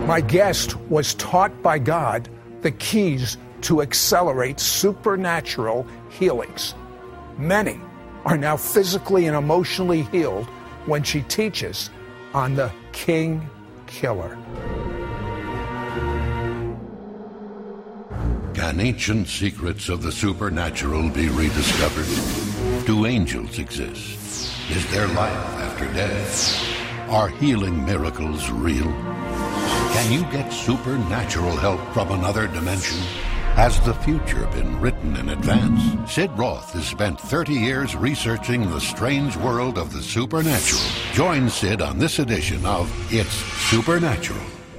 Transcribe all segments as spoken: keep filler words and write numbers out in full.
My guest was taught by God the keys to accelerate supernatural healings. Many are now physically and emotionally healed when she teaches on the King Killer. Can ancient secrets of the supernatural be rediscovered? Do angels exist? Is there life after death? Are healing miracles real? Can you get supernatural help from another dimension? Has the future been written in advance? Sid Roth has spent thirty years researching the strange world of the supernatural. Join Sid on this edition of It's Supernatural.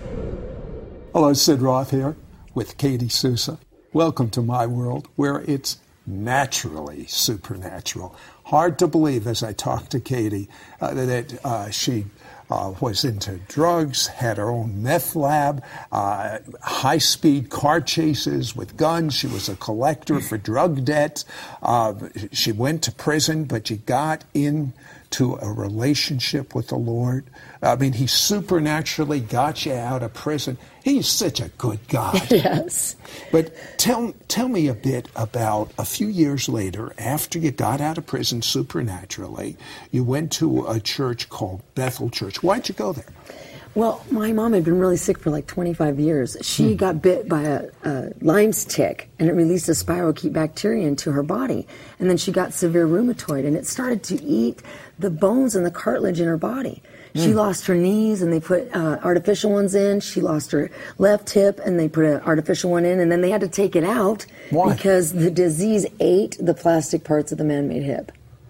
Hello, Sid Roth here with Katie Souza. Welcome to my world where it's naturally supernatural. Hard to believe as I talk to Katie uh, that uh, she uh, was into drugs, had her own meth lab, uh, high-speed car chases with guns. She was a collector for drug debts. Uh, she went to prison, but she got into a relationship with the Lord. I mean, he supernaturally got you out of prison. He's such a good God. Yes. But tell tell me a bit about a few years later, after you got out of prison supernaturally, you went to a church called Bethel Church. Why'd you go there? Well, my mom had been really sick for like twenty-five years. She hmm. got bit by a, a Lyme's tick, and it released a spirochete bacteria into her body. And then she got severe rheumatoid, and it started to eat the bones and the cartilage in her body. She mm. lost her knees, and they put uh, artificial ones in. She lost her left hip, and they put an artificial one in, and then they had to take it out. Why? Because the disease ate the plastic parts of the man-made hip.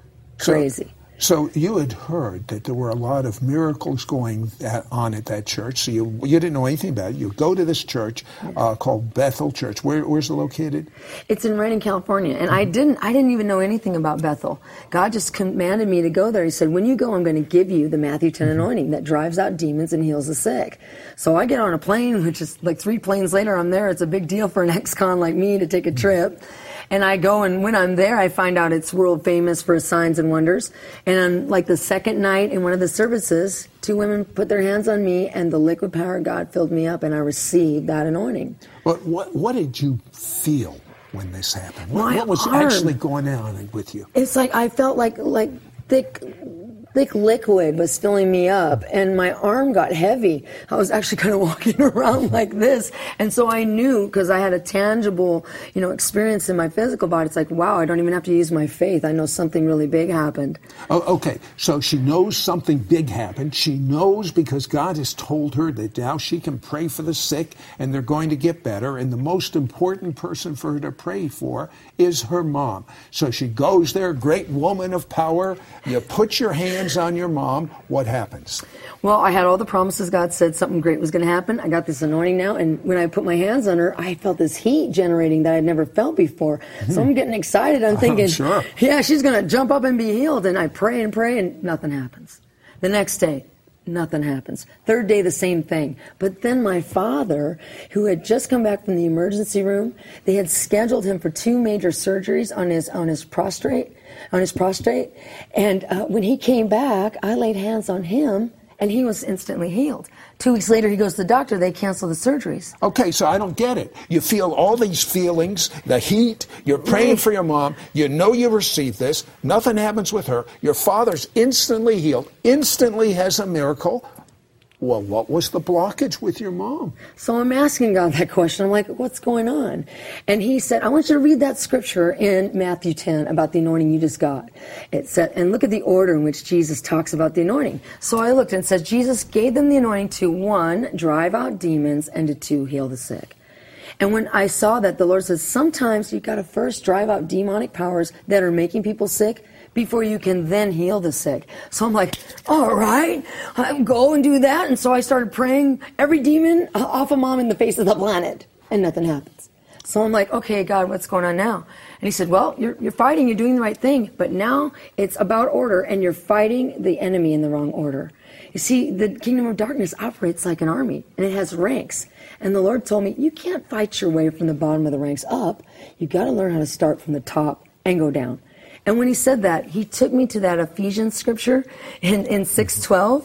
Crazy. So, so you had heard that there were a lot of miracles going at, on at that church, so you you didn't know anything about it. You go to this church uh, called Bethel Church. Where, where's it located? It's in Redding, California, and mm-hmm. I didn't I didn't even know anything about Bethel. God just commanded me to go there. He said, when you go, I'm going to give you the Matthew ten mm-hmm. anointing that drives out demons and heals the sick. So I get on a plane, which is like three planes later, I'm there. It's a big deal for an ex-con like me to take a trip. And I go, and when I'm there, I find out it's world famous for signs and wonders. And on like the second night in one of the services, two women put their hands on me, and the liquid power of God filled me up, and I received that anointing. But what what did you feel when this happened? What, My what was arm, actually going on with you? It's like I felt like like thick. Thick liquid was filling me up, and my arm got heavy. I was actually kind of walking around like this, and so I knew, because I had a tangible, you know, experience in my physical body. It's like, wow, I don't even have to use my faith. I know something really big happened. Oh, okay, so she knows something big happened. She knows because God has told her that now she can pray for the sick, and they're going to get better. And the most important person for her to pray for is her mom. So she goes there, great woman of power. You put your hands on your mom, what happens? Well, I had all the promises. God said something great was going to happen. I got this anointing now, and when I put my hands on her, I felt this heat generating that I'd never felt before. Mm-hmm. So I'm getting excited. I'm thinking, sure. yeah, she's going to jump up and be healed. And I pray and pray, and nothing happens. The next day, nothing happens. Third day, the same thing. But then my father, who had just come back from the emergency room, they had scheduled him for two major surgeries on his on his prostate. on his prostate. And uh, when he came back, I laid hands on him, and he was instantly healed. Two weeks later, he goes to the doctor. They cancel the surgeries. Okay, so I don't get it. You feel all these feelings, the heat, you're praying right. for your mom, you know you received this, nothing happens with her, your father's instantly healed, instantly has a miracle. Well, what was the blockage with your mom? So I'm asking God that question. I'm like, what's going on? And he said, I want you to read that scripture in Matthew ten about the anointing you just got. It said, and look at the order in which Jesus talks about the anointing. So I looked and said, Jesus gave them the anointing to, one, drive out demons, and to two, heal the sick. And when I saw that, the Lord says, sometimes you got to first drive out demonic powers that are making people sick before you can then heal the sick. So I'm like, all right, I'll go and do that. And so I started praying every demon off of mom in the face of the planet, and nothing happens. So I'm like, okay, God, what's going on now? And he said, well, you're, you're fighting, you're doing the right thing, but now it's about order, and you're fighting the enemy in the wrong order. You see, the kingdom of darkness operates like an army, and it has ranks. And the Lord told me, you can't fight your way from the bottom of the ranks up. You got to learn how to start from the top and go down. And when he said that, he took me to that Ephesians scripture in, in six twelve.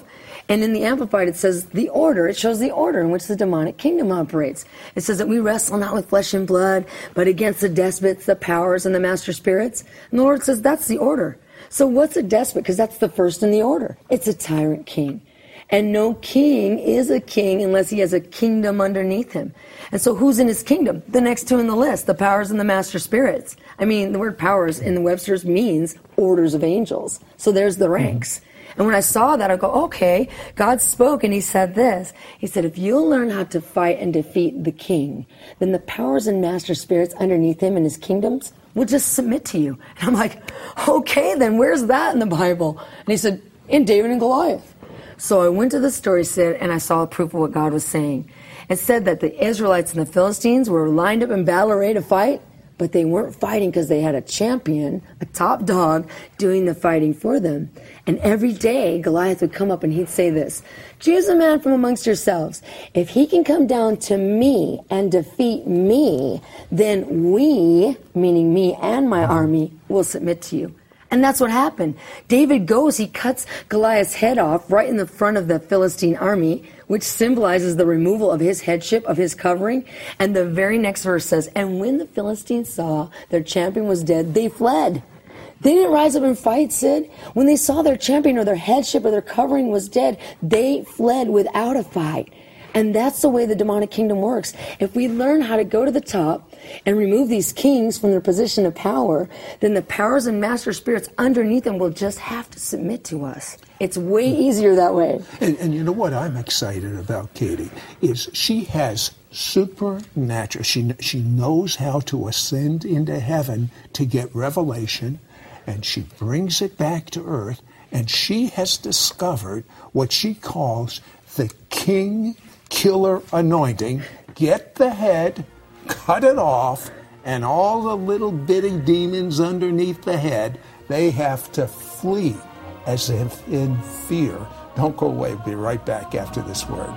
And in the Amplified, it says the order. It shows the order in which the demonic kingdom operates. It says that we wrestle not with flesh and blood, but against the despots, the powers, and the master spirits. And the Lord says that's the order. So what's a despot? Because that's the first in the order. It's a tyrant king. And no king is a king unless he has a kingdom underneath him. And so who's in his kingdom? The next two in the list, the powers and the master spirits. I mean, the word powers in the Webster's means orders of angels. So there's the ranks. And when I saw that, I go, okay, God spoke and he said this. He said, if you'll learn how to fight and defeat the king, then the powers and master spirits underneath him and his kingdoms will just submit to you. And I'm like, okay, then where's that in the Bible? And he said, in David and Goliath. So I went to the story set and I saw proof of what God was saying. It said that the Israelites and the Philistines were lined up in battle array to fight, but they weren't fighting because they had a champion, a top dog, doing the fighting for them. And every day Goliath would come up and he'd say this, choose a man from amongst yourselves. If he can come down to me and defeat me, then we, meaning me and my army, will submit to you. And that's what happened. David goes, he cuts Goliath's head off right in the front of the Philistine army, which symbolizes the removal of his headship, of his covering. And the very next verse says, and when the Philistines saw their champion was dead, they fled. They didn't rise up and fight, Sid. When they saw their champion or their headship or their covering was dead, they fled without a fight. And that's the way the demonic kingdom works. If we learn how to go to the top and remove these kings from their position of power, then the powers and master spirits underneath them will just have to submit to us. It's way easier that way. And, and you know what I'm excited about, Katie, is she has supernatural. She, she knows how to ascend into heaven to get revelation, and she brings it back to earth, and she has discovered what she calls the king killer anointing. Get the head, cut it off, and all the little bitty demons underneath the head, they have to flee as if in fear. Don't go away. We'll be right back after this word.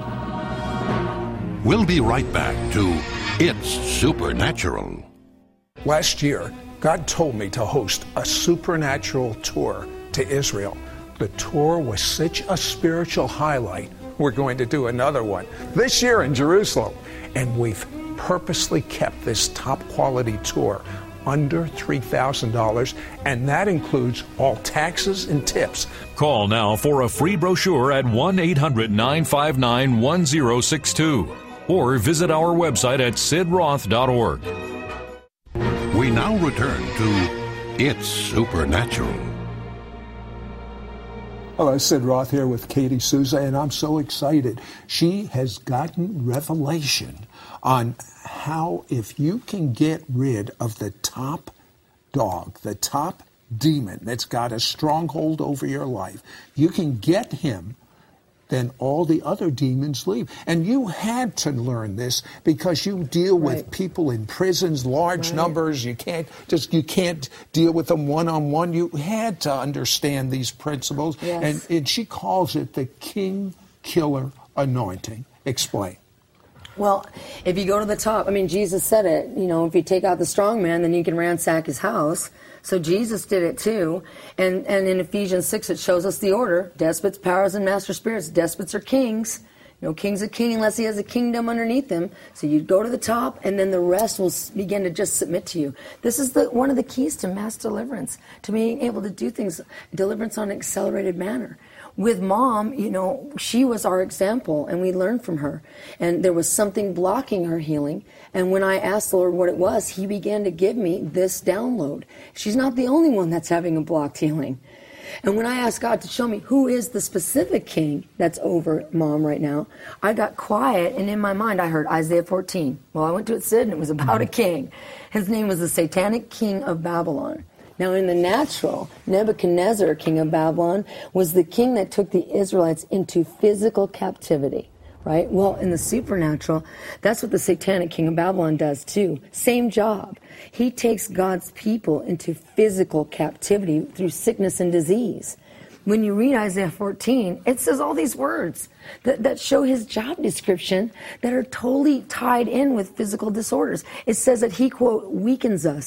We'll be right back to It's Supernatural. Last year, God told me to host a supernatural tour to Israel. The tour was such a spiritual highlight. We're going to do another one this year in Jerusalem. And we've purposely kept this top quality tour under three thousand dollars, and that includes all taxes and tips. Call now for a free brochure at one eight hundred nine five nine one zero six two or visit our website at sid roth dot org. We now return to It's Supernatural. Hello, Sid Roth here with Katie Souza, and I'm so excited. She has gotten revelation on how if you can get rid of the top dog, the top demon that's got a stronghold over your life, you can get him, then all the other demons leave. And you had to learn this because you deal with right. people in prisons, large right. numbers. You can't just you can't deal with them one-on-one. You had to understand these principles. Yes. And, and she calls it the king killer anointing. Explain. Well, if you go to the top, I mean, Jesus said it, you know, if you take out the strong man, then you can ransack his house. So Jesus did it too. And and in Ephesians six, it shows us the order. Despots, powers, and master spirits. Despots are kings. No king's a king unless he has a kingdom underneath him. So you go to the top, and then the rest will begin to just submit to you. This is the one of the keys to mass deliverance, to being able to do things, deliverance on an accelerated manner. With Mom, you know, she was our example, and we learned from her. And there was something blocking her healing. And when I asked the Lord what it was, he began to give me this download. She's not the only one that's having a blocked healing. And when I asked God to show me who is the specific king that's over Mom right now, I got quiet, and in my mind I heard Isaiah fourteen. Well, I went to it, Sid, and it was about a king. His name was the Satanic King of Babylon. Now, in the natural, Nebuchadnezzar, king of Babylon, was the king that took the Israelites into physical captivity, right? Well, in the supernatural, that's what the Satanic King of Babylon does too. Same job. He takes God's people into physical captivity through sickness and disease. When you read Isaiah fourteen, it says all these words that, that show his job description that are totally tied in with physical disorders. It says that he, quote, weakens us.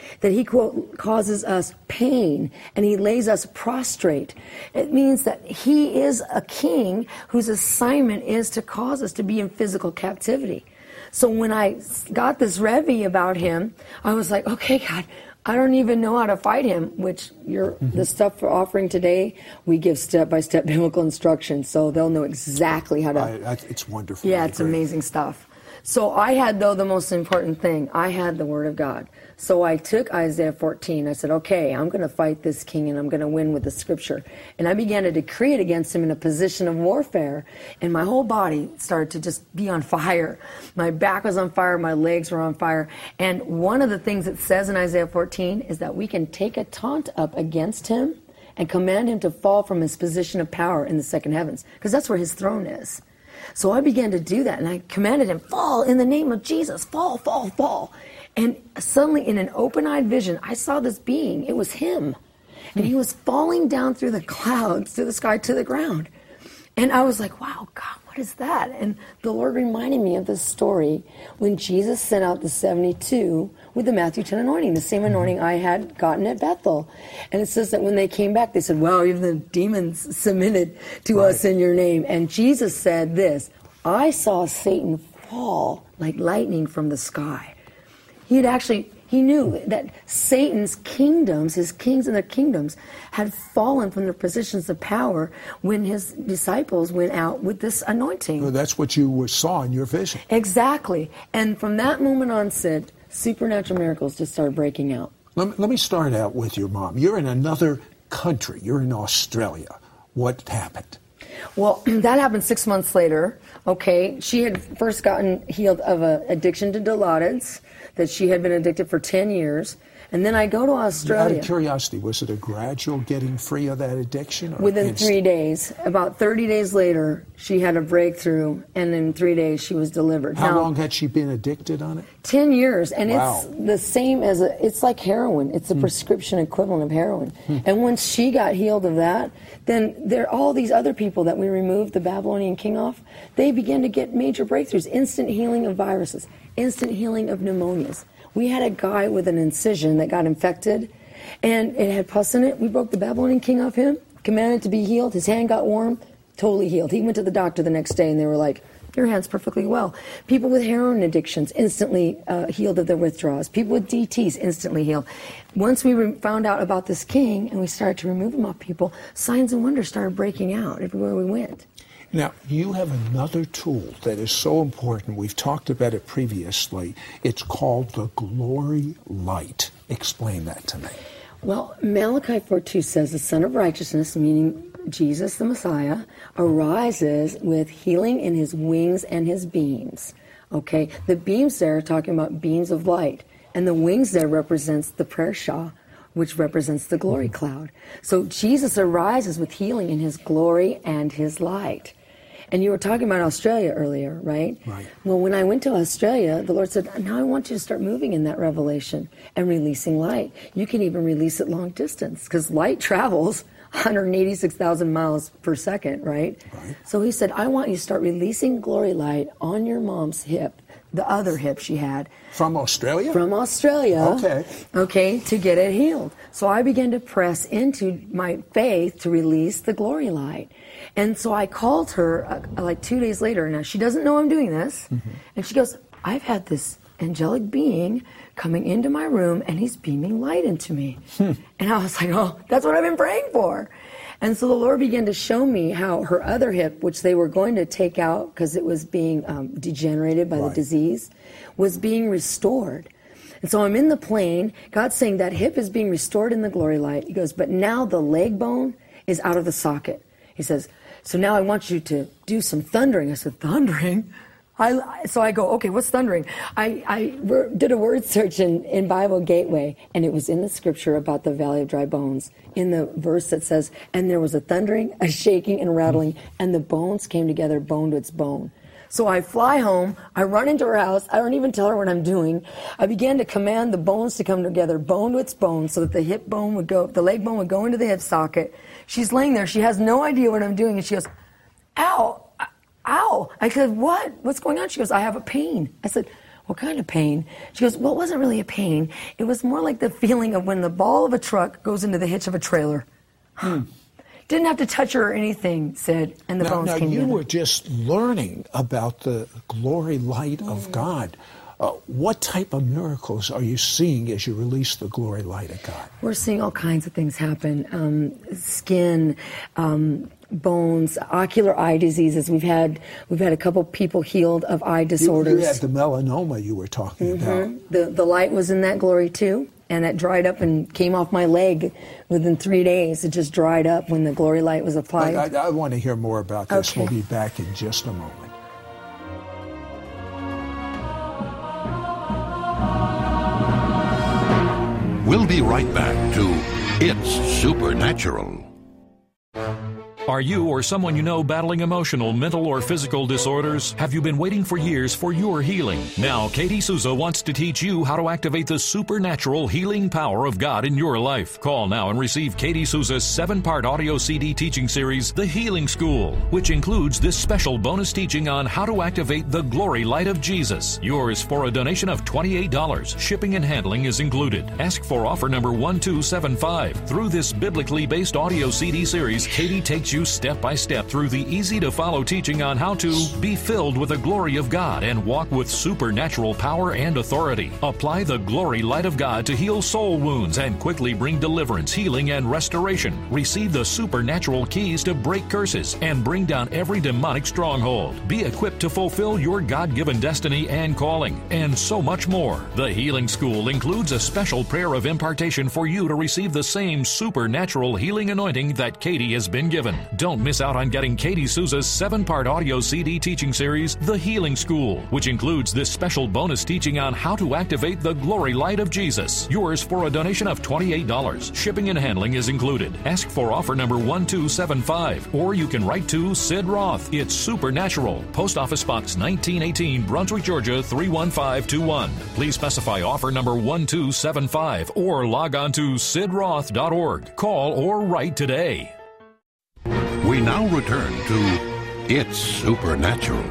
that he, quote, causes us pain and he lays us prostrate. It means that he is a king whose assignment is to cause us to be in physical captivity. So when I got this Rebbe about him, I was like, okay, God, I don't even know how to fight him, which you're, mm-hmm. the stuff for offering today, we give step-by-step biblical instructions, so they'll know exactly how to... I, I, it's wonderful. Yeah, it's amazing stuff. So I had, though, the most important thing. I had the Word of God. So I took Isaiah fourteen. I said, okay, I'm going to fight this king, and I'm going to win with the Scripture. And I began to decree it against him in a position of warfare, and my whole body started to just be on fire. My back was on fire. My legs were on fire. And one of the things it says in Isaiah fourteen is that we can take a taunt up against him and command him to fall from his position of power in the second heavens, because that's where his throne is. So I began to do that, and I commanded him, fall in the name of Jesus, fall, fall, fall. And suddenly, in an open-eyed vision, I saw this being. It was him. And he was falling down through the clouds, through the sky, to the ground. And I was like, wow, God, what is that? And the Lord reminded me of this story when Jesus sent out the seventy-two with the Matthew ten anointing, the same anointing I had gotten at Bethel. And it says that when they came back, they said, wow, even the demons submitted to right. us in your name. And Jesus said this, I saw Satan fall like lightning from the sky. He had actually, he knew that Satan's kingdoms, his kings and their kingdoms, had fallen from their positions of power when his disciples went out with this anointing. Well, that's what you saw in your vision. Exactly. And from that moment on, Sid, supernatural miracles just started breaking out. Let me, let me start out with your mom. You're in another country. You're in Australia. What happened? Well, that happened six months later. Okay, she had first gotten healed of an addiction to Dilaudid, that she had been addicted for ten years. And then I go to Australia. Out of curiosity, was it a gradual getting free of that addiction? Or Within instant? three days. About thirty days later, she had a breakthrough, and in three days she was delivered. How now, long had she been addicted on it? Ten years, and Wow. it's the same as, a, it's like heroin. It's a hmm. prescription equivalent of heroin. Hmm. And once she got healed of that, then there all these other people that we removed the Babylonian king off, they began to get major breakthroughs, instant healing of viruses, instant healing of pneumonias. We had a guy with an incision that got infected, and it had pus in it. We broke the Babylonian king off him, commanded to be healed. His hand got warm, totally healed. He went to the doctor the next day, and they were like, your hand's perfectly well. People with heroin addictions instantly uh, healed of their withdrawals. People with D Ts instantly healed. Once we re- found out about this king, and we started to remove him off people, signs and wonders started breaking out everywhere we went. Now, you have another tool that is so important. We've talked about it previously. It's called the Glory Light. Explain that to me. Well, Malachi four two says, the Son of Righteousness, meaning Jesus the Messiah, arises with healing in his wings and his beams. Okay? The beams there are talking about beams of light. And the wings there represents the prayer shah, which represents the glory cloud. So Jesus arises with healing in his glory and his light. And you were talking about Australia earlier, right? Right. Well, when I went to Australia, the Lord said, now I want you to start moving in that revelation and releasing light. You can even release it long distance, because light travels one hundred eighty-six thousand miles per second, right? Right. So he said, I want you to start releasing glory light on your mom's hip, the other hip she had. From Australia? From Australia. Okay. Okay, to get it healed. So I began to press into my faith to release the glory light. And so I called her uh, like two days later. Now, she doesn't know I'm doing this. Mm-hmm. And she goes, I've had this angelic being coming into my room, and he's beaming light into me. Hmm. And I was like, oh, that's what I've been praying for. And so the Lord began to show me how her other hip, which they were going to take out because it was being um, degenerated by right. the disease, was being restored. And so I'm in the plane. God's saying that hip is being restored in the glory light. He goes, but now the leg bone is out of the socket. He says, so now I want you to do some thundering. I said, thundering? I, so I go, okay, what's thundering? I, I did a word search in, in Bible Gateway, and it was in the scripture about the Valley of Dry Bones, in the verse that says, and there was a thundering, a shaking, and rattling, and the bones came together, bone to its bone. So I fly home, I run into her house, I don't even tell her what I'm doing. I began to command the bones to come together, bone to its bone, so that the hip bone would go, the leg bone would go into the hip socket. She's laying there, she has no idea what I'm doing, and she goes, ow, ow. I said, what? What's going on? She goes, I have a pain. I said, what kind of pain? She goes, well, it wasn't really a pain. It was more like the feeling of when the ball of a truck goes into the hitch of a trailer. Hmm. Didn't have to touch her or anything, said, and the now, bones now came you together. were just learning about the glory light mm. of God. Uh, what type of miracles are you seeing as you release the glory light of God? We're seeing all kinds of things happen. Um, skin, um, bones, ocular eye diseases. We've had we've had a couple people healed of eye disorders. You, you had the melanoma you were talking mm-hmm. about. The the light was in that glory too, and it dried up and came off my leg within three days. It just dried up when the glory light was applied. I, I, I want to hear more about this. Okay. We'll be back in just a moment. We'll be right back to It's Supernatural. Are you or someone you know battling emotional, mental, or physical disorders? Have you been waiting for years for your healing? Now, Katie Souza wants to teach you how to activate the supernatural healing power of God in your life. Call now and receive Katie Souza's seven-part audio C D teaching series, The Healing School, which includes this special bonus teaching on how to activate the glory light of Jesus. Yours for a donation of twenty-eight dollars. Shipping and handling is included. Ask for offer number one two seven five. Through this biblically based audio C D series, Katie takes you step by step through the easy-to-follow teaching on how to be filled with the glory of God and walk with supernatural power and authority. Apply the glory light of God to heal soul wounds and quickly bring deliverance, healing, and restoration. Receive the supernatural keys to break curses and bring down every demonic stronghold. Be equipped to fulfill your God-given destiny and calling, and so much more. The Healing School includes a special prayer of impartation for you to receive the same supernatural healing anointing that Katie has been given. Don't miss out on getting Katie Souza's seven-part audio C D teaching series, The Healing School, which includes this special bonus teaching on how to activate the glory light of Jesus. Yours for a donation of twenty-eight dollars. Shipping and handling is included. Ask for offer number one two seven five, or you can write to Sid Roth. It's Supernatural. Post Office Box nineteen eighteen, Brunswick, Georgia three one five two one. Please specify offer number one two seven five or log on to sid roth dot org. Call or write today. We now return to It's Supernatural.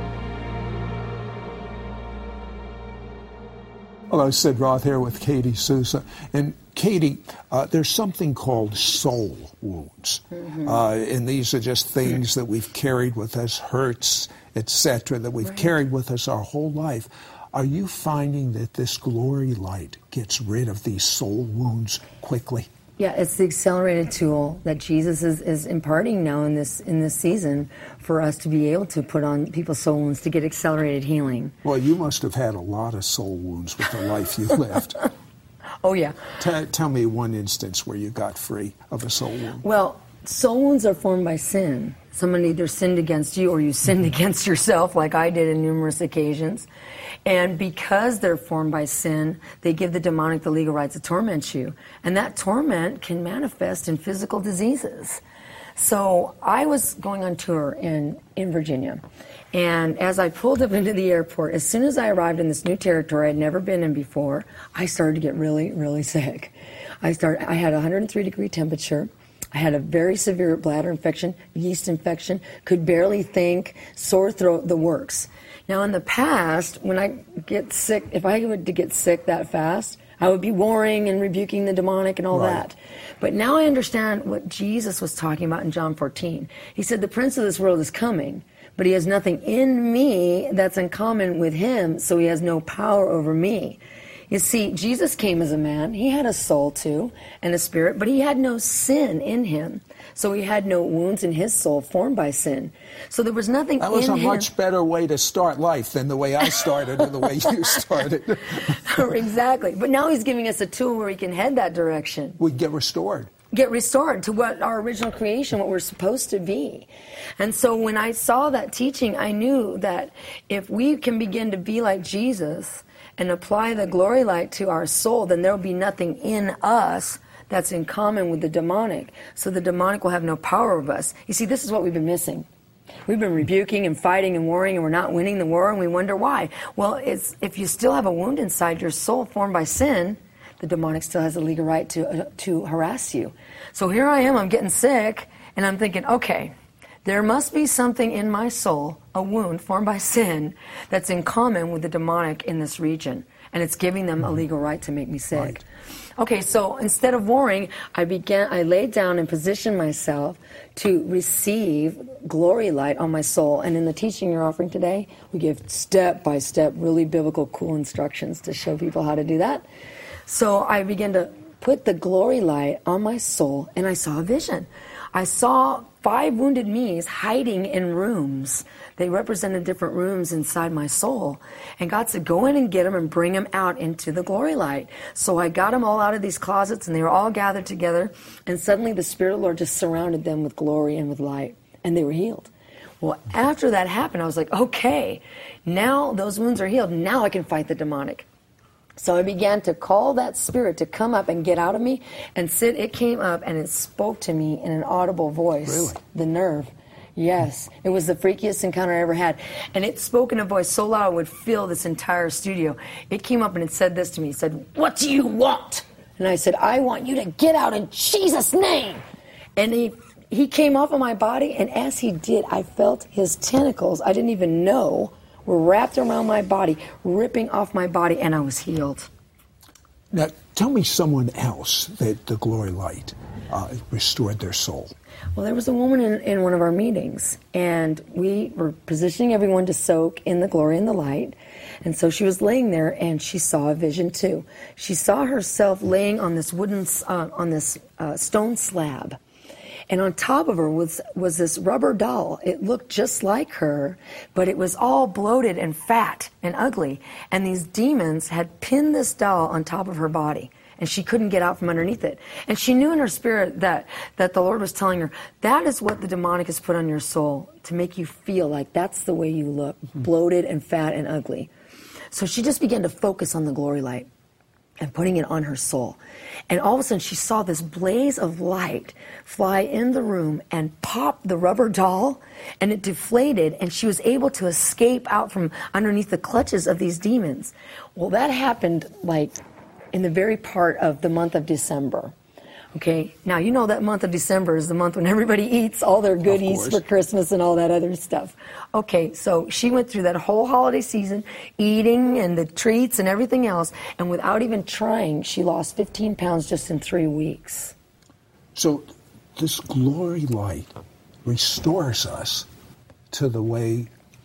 Hello, Sid Roth here with Katie Souza. And Katie, uh, there's something called soul wounds. Mm-hmm. Uh, and these are just things that we've carried with us, hurts, et cetera, that we've right. carried with us our whole life. Are you finding that this glory light gets rid of these soul wounds quickly? Yeah, it's the accelerated tool that Jesus is, is imparting now in this in this season for us to be able to put on people's soul wounds to get accelerated healing. Well, you must have had a lot of soul wounds with the life you lived. Oh, yeah. T- tell me one instance where you got free of a soul wound. Well, soul wounds are formed by sin. Someone either sinned against you or you sinned against yourself, like I did on numerous occasions. And because they're formed by sin, they give the demonic the legal right to torment you. And that torment can manifest in physical diseases. So I was going on tour in, in Virginia. And as I pulled up into the airport, as soon as I arrived in this new territory I'd never been in before, I started to get really, really sick. I started, I had a one hundred three degree temperature. I had a very severe bladder infection, yeast infection, could barely think, sore throat, the works. Now, in the past, when I get sick, if I were to get sick that fast, I would be warring and rebuking the demonic and all right. that. But now I understand what Jesus was talking about in John fourteen. He said, the prince of this world is coming, but he has nothing in me that's in common with him, so he has no power over me. You see, Jesus came as a man. He had a soul, too, and a spirit, but he had no sin in him. So he had no wounds in his soul formed by sin. So there was nothing in him. That was a much better way to start life than the way I started or the way you started. Exactly. But now he's giving us a tool where he can head that direction. We get restored. Get restored to what our original creation, what we're supposed to be. And so when I saw that teaching, I knew that if we can begin to be like Jesus and apply the glory light to our soul, then there will be nothing in us that's in common with the demonic. So the demonic will have no power over us. You see, this is what we've been missing. We've been rebuking and fighting and warring, and we're not winning the war, and we wonder why. Well, it's if you still have a wound inside your soul formed by sin, the demonic still has a legal right to uh, to harass you. So here I am, I'm getting sick, and I'm thinking, okay, There must be something in my soul, a wound formed by sin, that's in common with the demonic in this region. And it's giving them a legal right to make me sick. Right. Okay, so instead of worrying, I began, I laid down and positioned myself to receive glory light on my soul. And in the teaching you're offering today, we give step-by-step, really biblical, cool instructions to show people how to do that. So I began to put the glory light on my soul, and I saw a vision. I saw five wounded me's hiding in rooms. They represented different rooms inside my soul. And God said, go in and get them and bring them out into the glory light. So I got them all out of these closets, and they were all gathered together. And suddenly the Spirit of the Lord just surrounded them with glory and with light. And they were healed. Well, after that happened, I was like, okay, now those wounds are healed. Now I can fight the demonic. So I began to call that spirit to come up and get out of me and sit. It came up and it spoke to me in an audible voice. Really? The nerve. Yes. It was the freakiest encounter I ever had. And it spoke in a voice so loud it would fill this entire studio. It came up and it said this to me. It said, what do you want? And I said, I want you to get out in Jesus' name. And he he came off of my body, and as he did, I felt his tentacles, I didn't even know, were wrapped around my body, ripping off my body, and I was healed. Now, tell me someone else that the glory light uh, restored their soul. Well, there was a woman in, in one of our meetings, and we were positioning everyone to soak in the glory and the light. And so she was laying there, and she saw a vision too. She saw herself laying on this wooden, uh, on this uh, stone slab. And on top of her was, was this rubber doll. It looked just like her, but it was all bloated and fat and ugly. And these demons had pinned this doll on top of her body, and she couldn't get out from underneath it. And she knew in her spirit that, that the Lord was telling her, that is what the demonic has put on your soul, to make you feel like that's the way you look, mm-hmm. bloated and fat and ugly. So she just began to focus on the glory light and putting it on her soul. And all of a sudden, she saw this blaze of light fly in the room and pop the rubber doll, and it deflated, and she was able to escape out from underneath the clutches of these demons. Well, that happened, like, in the very part of the month of December. Okay, now you know that month of December is the month when everybody eats all their goodies for Christmas and all that other stuff. Okay, so she went through that whole holiday season eating and the treats and everything else, and without even trying, she lost fifteen pounds just in three weeks. So this glory light restores us to the way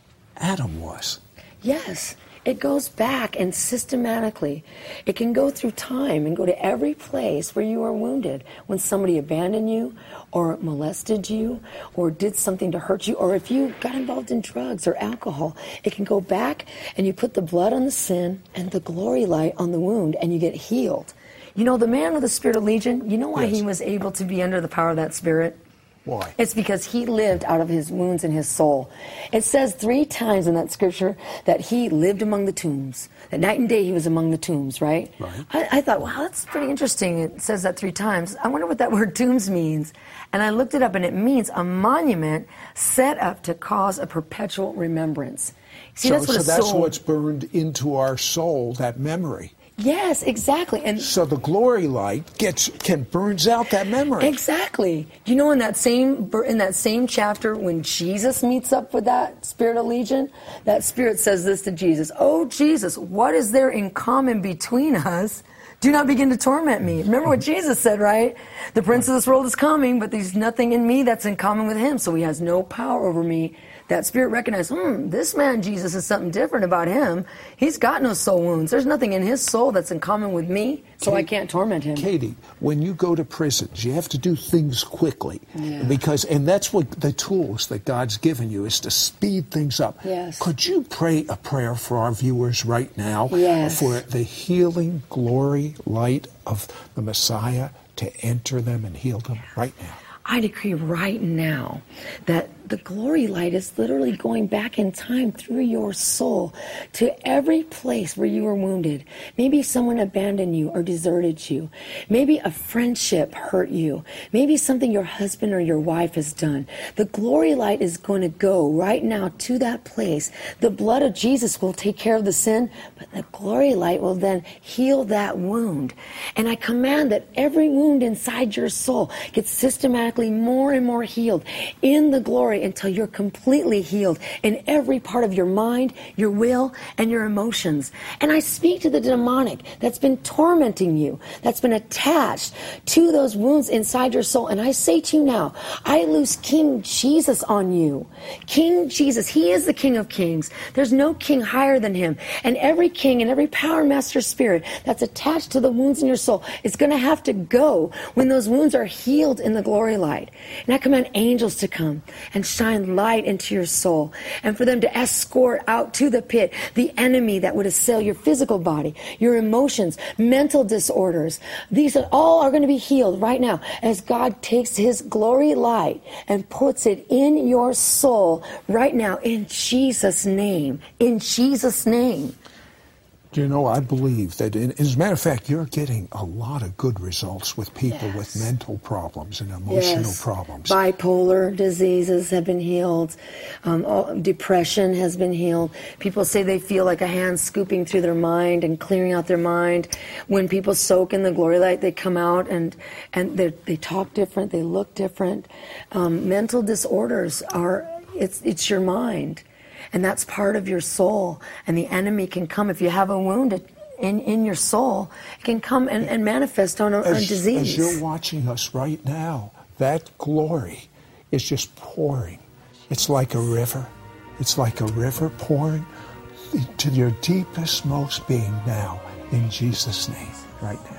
Adam was. Yes. It goes back, and systematically, it can go through time and go to every place where you were wounded, when somebody abandoned you or molested you or did something to hurt you, or if you got involved in drugs or alcohol. It can go back, and you put the blood on the sin and the glory light on the wound, and you get healed. You know, the man with the spirit of legion, you know why Yes. he was able to be under the power of that spirit? Why? It's because he lived out of his wounds in his soul. It says three times in that scripture that he lived among the tombs. That night and day he was among the tombs, right? Right. I, I thought, wow, that's pretty interesting. It says that three times. I wonder what that word tombs means. And I looked it up, and it means a monument set up to cause a perpetual remembrance. See, so that's what so a that's soul... what's burned into our soul, that memory. Yes, exactly. And So the glory light gets can burns out that memory. exactly. You know, in that same in that same chapter, when Jesus meets up with that spirit of legion, that spirit says this to Jesus: "Oh, Jesus, what is there in common between us? Do not begin to torment me." Remember what Jesus said, right? The prince of this world is coming, but there's nothing in me that's in common with him, so he has no power over me. That spirit recognized, hmm, this man, Jesus, is something different about him. He's got no soul wounds. There's nothing in his soul that's in common with me, so Kate, I can't torment him. Katie, when you go to prisons, you have to do things quickly. Yeah. Because, and that's what the tools that God's given you is to speed things up. Yes. Could you pray a prayer for our viewers right now? Yes. For the healing glory light of the Messiah to enter them and heal them right now? I decree right now that the glory light is literally going back in time through your soul to every place where you were wounded. Maybe someone abandoned you or deserted you. Maybe a friendship hurt you. Maybe something your husband or your wife has done. The glory light is going to go right now to that place. The blood of Jesus will take care of the sin, but the glory light will then heal that wound. And I command that every wound inside your soul gets systematically more and more healed in the glory pray until you're completely healed in every part of your mind, your will, and your emotions. And I speak to the demonic that's been tormenting you, that's been attached to those wounds inside your soul. And I say to you now, I loose King Jesus on you. King Jesus, he is the King of Kings. There's no king higher than him. And every king and every power master spirit that's attached to the wounds in your soul is going to have to go when those wounds are healed in the glory light. And I command angels to come and shine light into your soul, and for them to escort out to the pit the enemy that would assail your physical body, your emotions, mental disorders. These are all are going to be healed right now as God takes his glory light and puts it in your soul right now in Jesus' name. In Jesus' name. Do you know, I believe that, in, as a matter of fact, you're getting a lot of good results with people yes. with mental problems and emotional yes. problems. Bipolar diseases have been healed. Um, all, depression has been healed. People say they feel like a hand scooping through their mind and clearing out their mind. When people soak in the glory light, they come out and, and they talk different, they look different. Um, mental disorders are, it's, it's your mind. And that's part of your soul. And the enemy can come, if you have a wound in, in your soul, it can come and, and manifest on a, as, a disease. As you're watching us right now, that glory is just pouring. It's like a river. It's like a river pouring into your deepest, most being now, in Jesus' name, right now.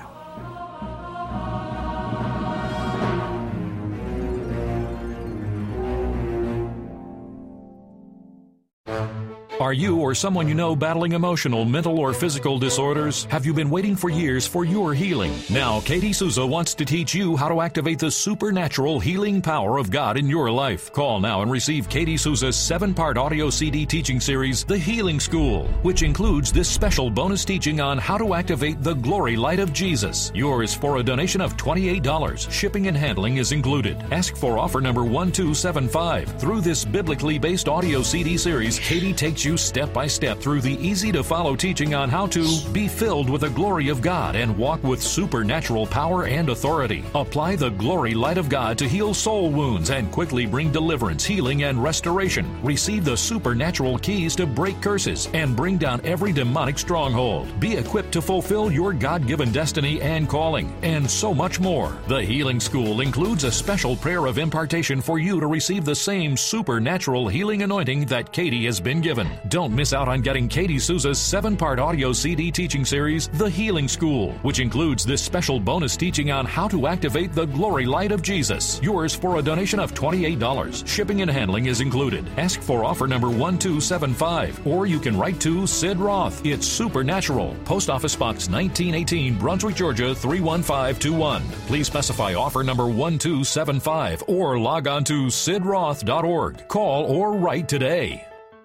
Are you or someone you know battling emotional, mental, or physical disorders? Have you been waiting for years for your healing? Now, Katie Souza wants to teach you how to activate the supernatural healing power of God in your life. Call now and receive Katie Souza's seven-part audio C D teaching series, The Healing School, which includes this special bonus teaching on how to activate the glory light of Jesus. Yours for a donation of twenty-eight dollars. Shipping and handling is included. Ask for offer number one two seven five. Through this biblically based audio C D series, Katie takes you step by step through the easy-to-follow teaching on how to be filled with the glory of God and walk with supernatural power and authority. Apply the glory light of God to heal soul wounds and quickly bring deliverance, healing, and restoration. Receive the supernatural keys to break curses and bring down every demonic stronghold. Be equipped to fulfill your God-given destiny and calling, and so much more. The Healing School includes a special prayer of impartation for you to receive the same supernatural healing anointing that Katie has been given. Don't miss out on getting Katie Souza's seven-part audio C D teaching series, The Healing School, which includes this special bonus teaching on how to activate the glory light of Jesus. Yours for a donation of twenty-eight dollars. Shipping and handling is included. Ask for offer number one two seven five, or you can write to Sid Roth. It's Supernatural. Post Office Box nineteen eighteen, Brunswick, Georgia three one five two one. Please specify offer number one two seven five or log on to sid roth dot org. Call or write today.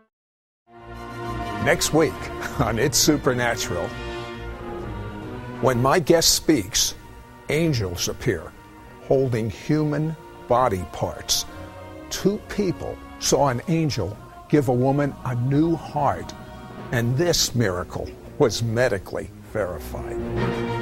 Next week on It's Supernatural, when my guest speaks, angels appear holding human body parts. Two people saw an angel give a woman a new heart, and this miracle was medically verified.